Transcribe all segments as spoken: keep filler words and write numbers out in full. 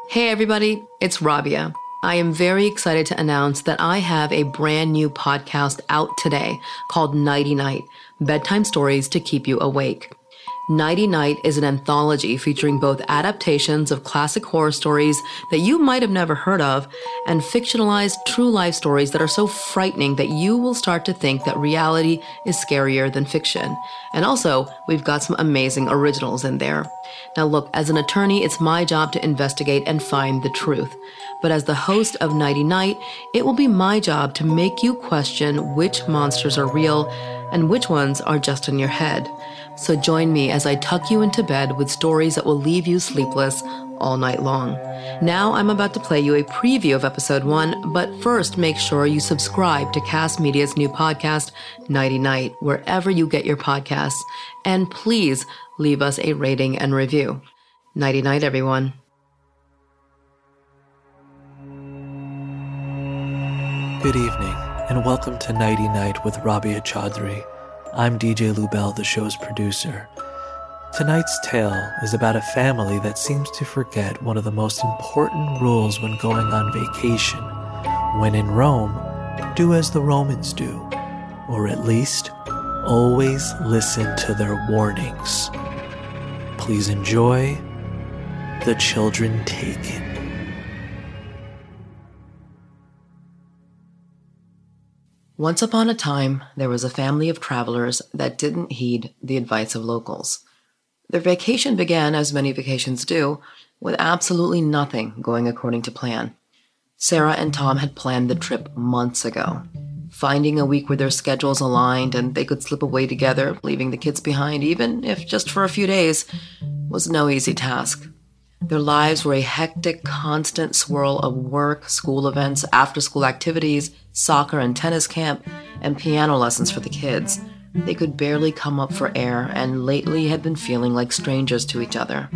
Hey everybody, it's Rabia. I am very excited to announce that I have a brand new podcast out today called Nighty Night, Bedtime Stories to Keep You Awake. Nighty Night is an anthology featuring both adaptations of classic horror stories that you might have never heard of and fictionalized true life stories that are so frightening that you will start to think that reality is scarier than fiction. And also, we've got some amazing originals in there. Now look, as an attorney, it's my job to investigate and find the truth. But as the host of Nighty Night, it will be my job to make you question which monsters are real and which ones are just in your head. So join me as I tuck you into bed with stories that will leave you sleepless all night long. Now I'm about to play you a preview of episode one, but first make sure you subscribe to Cast Media's new podcast, Nighty Night, wherever you get your podcasts. And please leave us a rating and review. Nighty night, everyone. Good evening, and welcome to Nighty Night with Rabia Chaudhry. I'm D J Lubell, the show's producer. Tonight's tale is about a family that seems to forget one of the most important rules when going on vacation. When in Rome, do as the Romans do, or at least, always listen to their warnings. Please enjoy The Children Taken. Once upon a time, there was a family of travelers that didn't heed the advice of locals. Their vacation began, as many vacations do, with absolutely nothing going according to plan. Sarah and Tom had planned the trip months ago. Finding a week where their schedules aligned and they could slip away together, leaving the kids behind, even if just for a few days, was no easy task. Their lives were a hectic, constant swirl of work, school events, after-school activities, soccer and tennis camp, and piano lessons for the kids. They could barely come up for air and lately had been feeling like strangers to each other.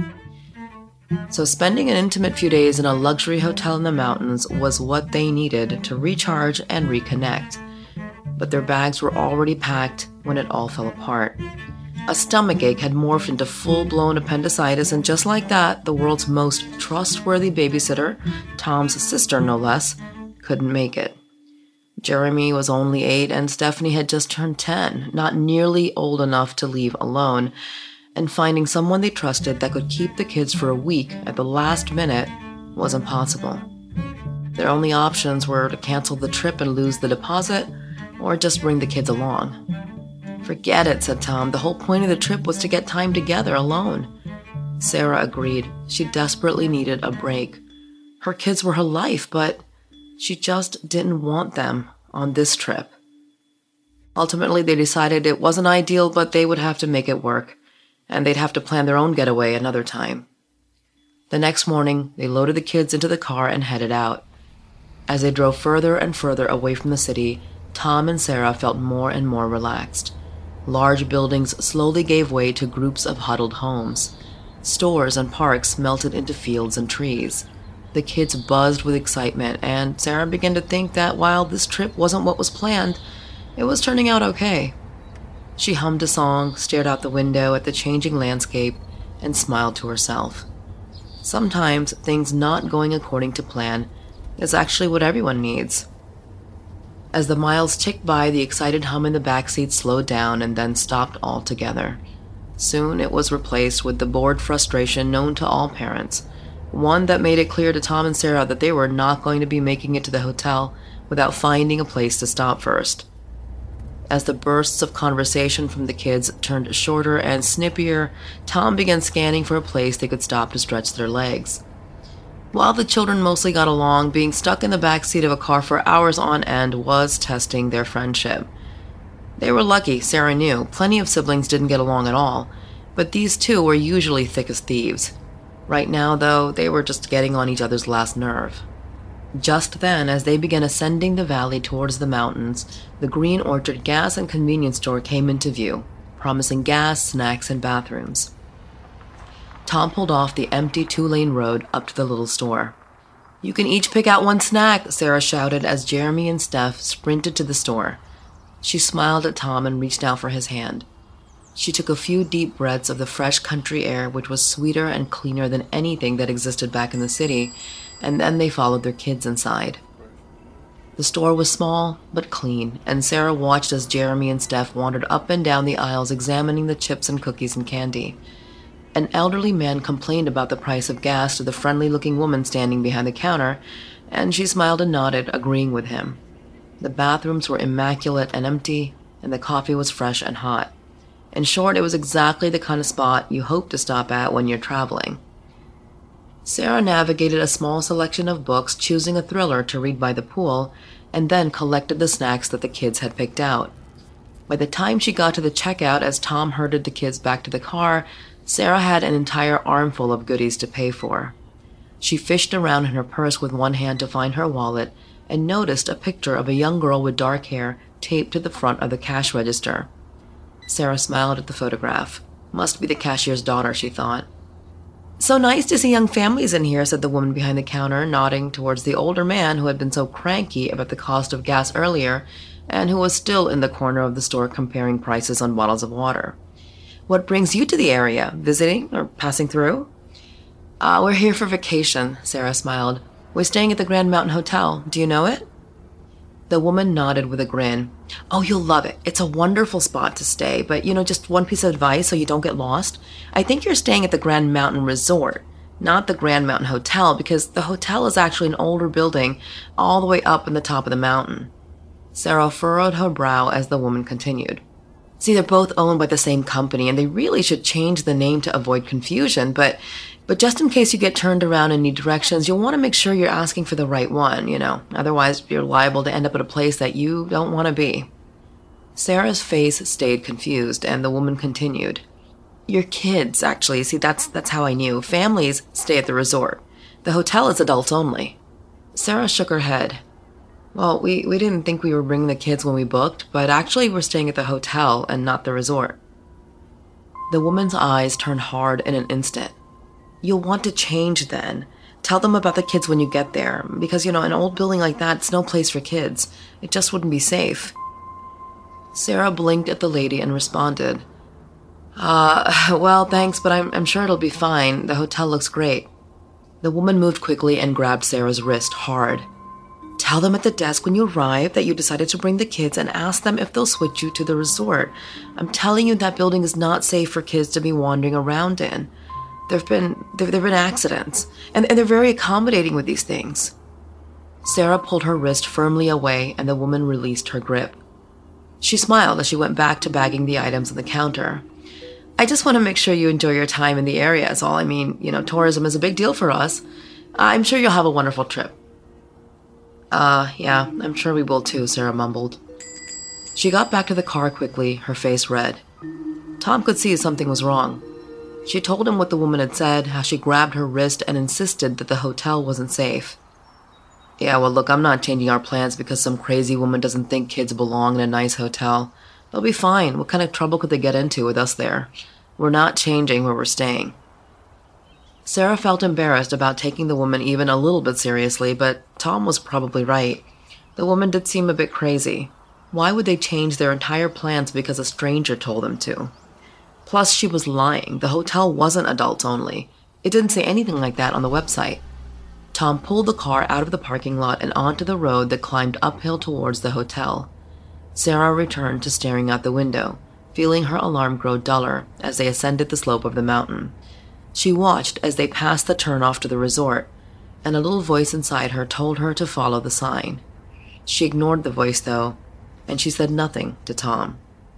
So spending an intimate few days in a luxury hotel in the mountains was what they needed to recharge and reconnect. But their bags were already packed when it all fell apart. A stomachache had morphed into full-blown appendicitis, and just like that, the world's most trustworthy babysitter, Tom's sister no less, couldn't make it. Jeremy was only eight, and Stephanie had just turned ten, not nearly old enough to leave alone, and finding someone they trusted that could keep the kids for a week at the last minute was impossible. Their only options were to cancel the trip and lose the deposit, or just bring the kids along. "Forget it," said Tom. "The whole point of the trip was to get time together alone." Sarah agreed. She desperately needed a break. Her kids were her life, but she just didn't want them on this trip. Ultimately, they decided it wasn't ideal, but they would have to make it work, and they'd have to plan their own getaway another time. The next morning, they loaded the kids into the car and headed out. As they drove further and further away from the city, Tom and Sarah felt more and more relaxed. Large buildings slowly gave way to groups of huddled homes. Stores and parks melted into fields and trees. The kids buzzed with excitement, and Sarah began to think that while this trip wasn't what was planned, it was turning out okay. She hummed a song, stared out the window at the changing landscape, and smiled to herself. Sometimes things not going according to plan is actually what everyone needs. As the miles ticked by, the excited hum in the backseat slowed down and then stopped altogether. Soon it was replaced with the bored frustration known to all parents, one that made it clear to Tom and Sarah that they were not going to be making it to the hotel without finding a place to stop first. As the bursts of conversation from the kids turned shorter and snippier, Tom began scanning for a place they could stop to stretch their legs. While the children mostly got along, being stuck in the backseat of a car for hours on end was testing their friendship. They were lucky, Sarah knew. Plenty of siblings didn't get along at all, but these two were usually thick as thieves. Right now, though, they were just getting on each other's last nerve. Just then, as they began ascending the valley towards the mountains, the Green Orchard gas and convenience store came into view, promising gas, snacks, and bathrooms. Tom pulled off the empty two-lane road up to the little store. "You can each pick out one snack," Sarah shouted as Jeremy and Steph sprinted to the store. She smiled at Tom and reached out for his hand. She took a few deep breaths of the fresh country air, which was sweeter and cleaner than anything that existed back in the city, and then they followed their kids inside. The store was small but clean, and Sarah watched as Jeremy and Steph wandered up and down the aisles examining the chips and cookies and candy. An elderly man complained about the price of gas to the friendly-looking woman standing behind the counter, and she smiled and nodded, agreeing with him. The bathrooms were immaculate and empty, and the coffee was fresh and hot. In short, it was exactly the kind of spot you hope to stop at when you're traveling. Sarah navigated a small selection of books, choosing a thriller to read by the pool, and then collected the snacks that the kids had picked out. By the time she got to the checkout, as Tom herded the kids back to the car, Sarah had an entire armful of goodies to pay for. She fished around in her purse with one hand to find her wallet and noticed a picture of a young girl with dark hair taped to the front of the cash register. Sarah smiled at the photograph. Must be the cashier's daughter, she thought. "So nice to see young families in here," said the woman behind the counter, nodding towards the older man who had been so cranky about the cost of gas earlier and who was still in the corner of the store comparing prices on bottles of water. "What brings you to the area? Visiting or passing through?" Uh, we're here for vacation," Sarah smiled. "We're staying at the Grand Mountain Hotel. Do you know it?" The woman nodded with a grin. "Oh, you'll love it. It's a wonderful spot to stay, but, you know, just one piece of advice so you don't get lost. I think you're staying at the Grand Mountain Resort, not the Grand Mountain Hotel, because the hotel is actually an older building all the way up in the top of the mountain." Sarah furrowed her brow as the woman continued. "See, they're both owned by the same company, and they really should change the name to avoid confusion, but But just in case you get turned around and need directions, you'll want to make sure you're asking for the right one, you know. Otherwise, you're liable to end up at a place that you don't want to be." Sarah's face stayed confused, and the woman continued. "Your kids, actually. See, that's that's how I knew. Families stay at the resort. The hotel is adults only." Sarah shook her head. "Well, we, we didn't think we were bringing the kids when we booked, but actually we're staying at the hotel and not the resort." The woman's eyes turned hard in an instant. "You'll want to change then. Tell them about the kids when you get there, because, you know, an old building like that, it's no place for kids. It just wouldn't be safe." Sarah blinked at the lady and responded, Uh, well, thanks, but I'm, I'm sure it'll be fine. The hotel looks great." The woman moved quickly and grabbed Sarah's wrist hard. "Tell them at the desk when you arrive that you decided to bring the kids and ask them if they'll switch you to the resort. I'm telling you that building is not safe for kids to be wandering around in. There've been there have been accidents, and, and they're very accommodating with these things." Sarah pulled her wrist firmly away, and the woman released her grip. She smiled as she went back to bagging the items on the counter. "I just want to make sure you enjoy your time in the area, is all. I mean, you know, tourism is a big deal for us. I'm sure you'll have a wonderful trip." Uh, yeah, I'm sure we will too," Sarah mumbled. She got back to the car quickly, her face red. Tom could see something was wrong. She told him what the woman had said, how she grabbed her wrist and insisted that the hotel wasn't safe. "Yeah, well, look, I'm not changing our plans because some crazy woman doesn't think kids belong in a nice hotel. They'll be fine. What kind of trouble could they get into with us there? We're not changing where we're staying." Sarah felt embarrassed about taking the woman even a little bit seriously, but Tom was probably right. The woman did seem a bit crazy. Why would they change their entire plans because a stranger told them to? Plus, she was lying. The hotel wasn't adults only. It didn't say anything like that on the website. Tom pulled the car out of the parking lot and onto the road that climbed uphill towards the hotel. Sarah returned to staring out the window, feeling her alarm grow duller as they ascended the slope of the mountain. She watched as they passed the turnoff to the resort, and a little voice inside her told her to follow the sign. She ignored the voice, though, and she said nothing to Tom.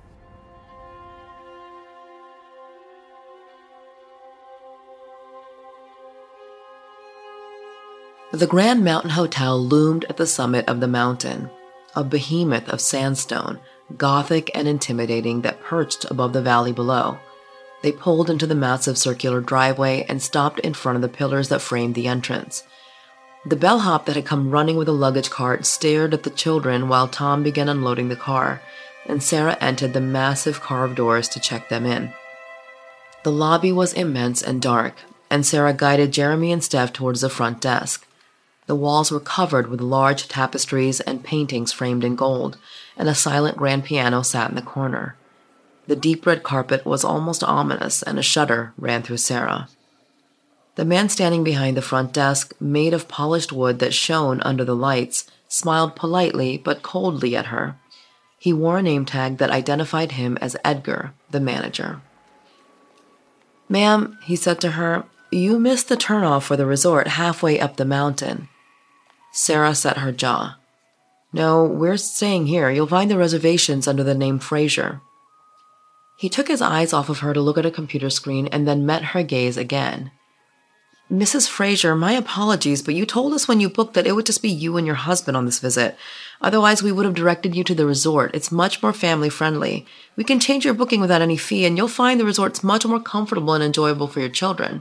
The Grand Mountain Hotel loomed at the summit of the mountain, a behemoth of sandstone, gothic and intimidating, that perched above the valley below. They pulled into the massive circular driveway and stopped in front of the pillars that framed the entrance. The bellhop that had come running with a luggage cart stared at the children while Tom began unloading the car, and Sarah entered the massive carved doors to check them in. The lobby was immense and dark, and Sarah guided Jeremy and Steph towards the front desk. The walls were covered with large tapestries and paintings framed in gold, and a silent grand piano sat in the corner. The deep red carpet was almost ominous, and a shudder ran through Sarah. The man standing behind the front desk, made of polished wood that shone under the lights, smiled politely but coldly at her. He wore a name tag that identified him as Edgar, the manager. "Ma'am," he said to her, "you missed the turnoff for the resort halfway up the mountain." Sarah set her jaw. "No, we're staying here. You'll find the reservations under the name Fraser." He took his eyes off of her to look at a computer screen and then met her gaze again. "Missus Fraser, my apologies, but you told us when you booked that it would just be you and your husband on this visit. Otherwise, we would have directed you to the resort. It's much more family-friendly. We can change your booking without any fee, and you'll find the resort's much more comfortable and enjoyable for your children."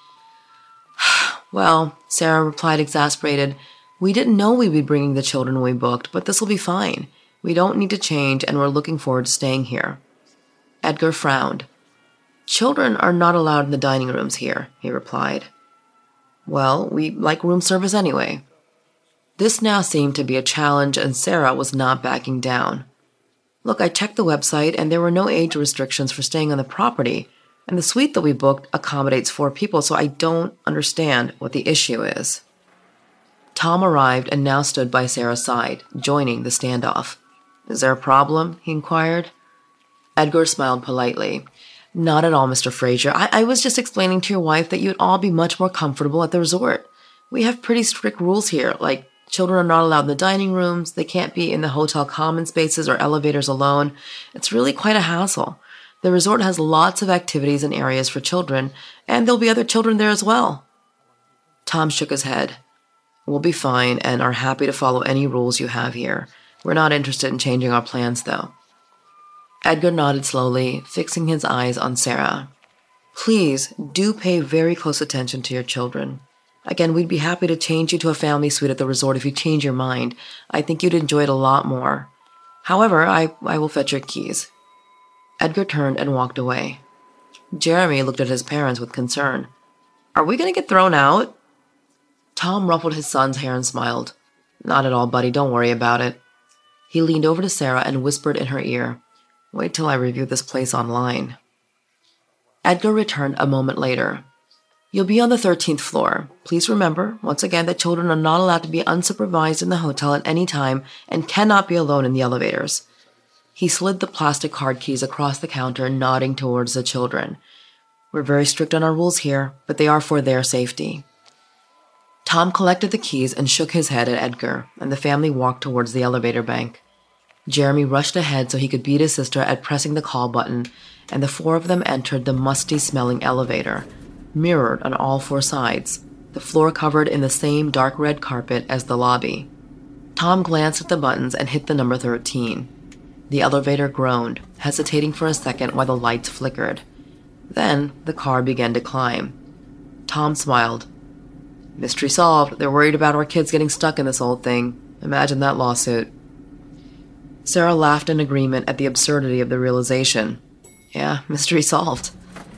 "Well," Sarah replied, exasperated, "we didn't know we'd be bringing the children when we booked, but this will be fine. We don't need to change, and we're looking forward to staying here." Edgar frowned. "Children are not allowed in the dining rooms here," he replied. "Well, we like room service anyway." This now seemed to be a challenge, and Sarah was not backing down. "Look, I checked the website, and there were no age restrictions for staying on the property, and the suite that we booked accommodates four people, so I don't understand what the issue is." Tom arrived and now stood by Sarah's side, joining the standoff. "Is there a problem?" he inquired. Edgar smiled politely. "Not at all, Mister Fraser. I, I was just explaining to your wife that you'd all be much more comfortable at the resort. We have pretty strict rules here, like children are not allowed in the dining rooms, they can't be in the hotel common spaces or elevators alone. It's really quite a hassle. The resort has lots of activities and areas for children, and there'll be other children there as well." Tom shook his head. "We'll be fine and are happy to follow any rules you have here. We're not interested in changing our plans, though." Edgar nodded slowly, fixing his eyes on Sarah. "Please do pay very close attention to your children. Again, we'd be happy to change you to a family suite at the resort if you change your mind. I think you'd enjoy it a lot more. However, I, I will fetch your keys." Edgar turned and walked away. Jeremy looked at his parents with concern. "Are we going to get thrown out?" Tom ruffled his son's hair and smiled. "Not at all, buddy. Don't worry about it." He leaned over to Sarah and whispered in her ear, "Wait till I review this place online." Edgar returned a moment later. "You'll be on the thirteenth floor. Please remember, once again, that children are not allowed to be unsupervised in the hotel at any time and cannot be alone in the elevators." He slid the plastic card keys across the counter, nodding towards the children. "We're very strict on our rules here, but they are for their safety." Tom collected the keys and shook his head at Edgar, and the family walked towards the elevator bank. Jeremy rushed ahead so he could beat his sister at pressing the call button, and the four of them entered the musty-smelling elevator, mirrored on all four sides, the floor covered in the same dark red carpet as the lobby. Tom glanced at the buttons and hit the number thirteen. The elevator groaned, hesitating for a second while the lights flickered. Then the car began to climb. Tom smiled. "Mystery solved. They're worried about our kids getting stuck in this old thing. Imagine that lawsuit." Sarah laughed in agreement at the absurdity of the realization. Yeah, mystery solved.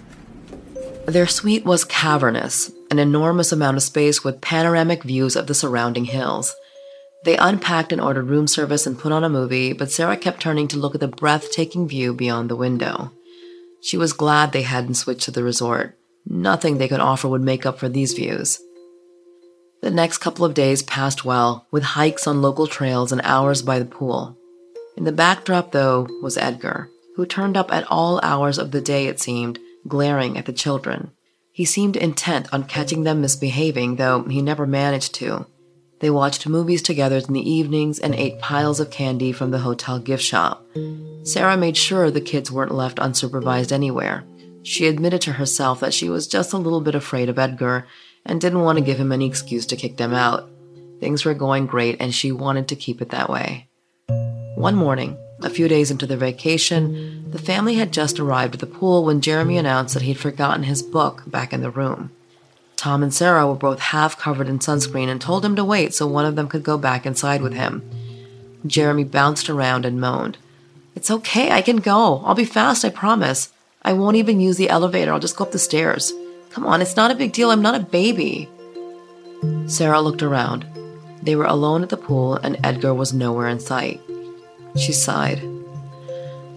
Their suite was cavernous, an enormous amount of space with panoramic views of the surrounding hills. They unpacked and ordered room service and put on a movie, but Sarah kept turning to look at the breathtaking view beyond the window. She was glad they hadn't switched to the resort. Nothing they could offer would make up for these views. The next couple of days passed well, with hikes on local trails and hours by the pool. In the backdrop, though, was Edgar, who turned up at all hours of the day, it seemed, glaring at the children. He seemed intent on catching them misbehaving, though he never managed to. They watched movies together in the evenings and ate piles of candy from the hotel gift shop. Sarah made sure the kids weren't left unsupervised anywhere. She admitted to herself that she was just a little bit afraid of Edgar and didn't want to give him any excuse to kick them out. Things were going great, and she wanted to keep it that way. One morning, a few days into their vacation, the family had just arrived at the pool when Jeremy announced that he'd forgotten his book back in the room. Tom and Sarah were both half covered in sunscreen and told him to wait so one of them could go back inside with him. Jeremy bounced around and moaned. "It's okay, I can go. I'll be fast, I promise. I won't even use the elevator, I'll just go up the stairs. Come on, it's not a big deal, I'm not a baby." Sarah looked around. They were alone at the pool, and Edgar was nowhere in sight. She sighed.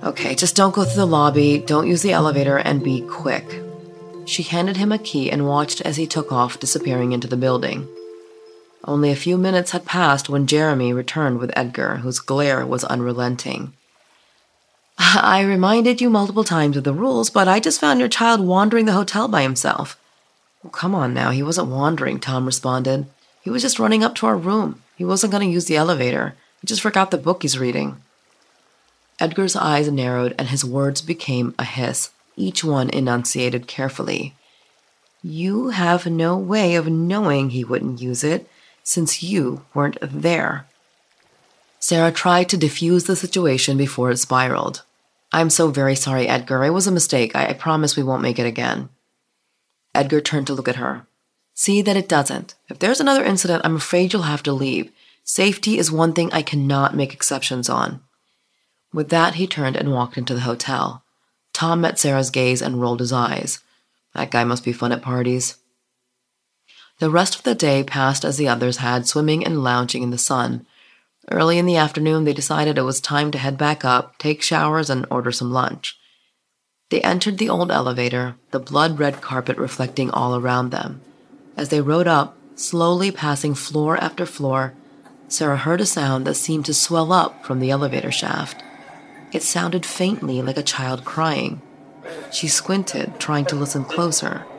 Okay, just don't go through the lobby, don't use the elevator, and be quick. She handed him a key and watched as he took off, disappearing into the building. Only a few minutes had passed when Jeremy returned with Edgar, whose glare was unrelenting. I reminded you multiple times of the rules, but I just found your child wandering the hotel by himself. Oh, come on now, he wasn't wandering, Tom responded. He was just running up to our room. He wasn't going to use the elevator. He just forgot the book he's reading. Edgar's eyes narrowed and his words became a hiss, each one enunciated carefully. You have no way of knowing he wouldn't use it, since you weren't there. Sarah tried to defuse the situation before it spiraled. I'm so very sorry, Edgar. It was a mistake. I, I promise we won't make it again. Edgar turned to look at her. See that it doesn't. If there's another incident, I'm afraid you'll have to leave. Safety is one thing I cannot make exceptions on. With that, he turned and walked into the hotel. Tom met Sarah's gaze and rolled his eyes. That guy must be fun at parties. The rest of the day passed as the others had, swimming and lounging in the sun. Early in the afternoon, they decided it was time to head back up, take showers, and order some lunch. They entered the old elevator, the blood-red carpet reflecting all around them. As they rode up, slowly passing floor after floor, Sarah heard a sound that seemed to swell up from the elevator shaft. It sounded faintly like a child crying. She squinted, trying to listen closer.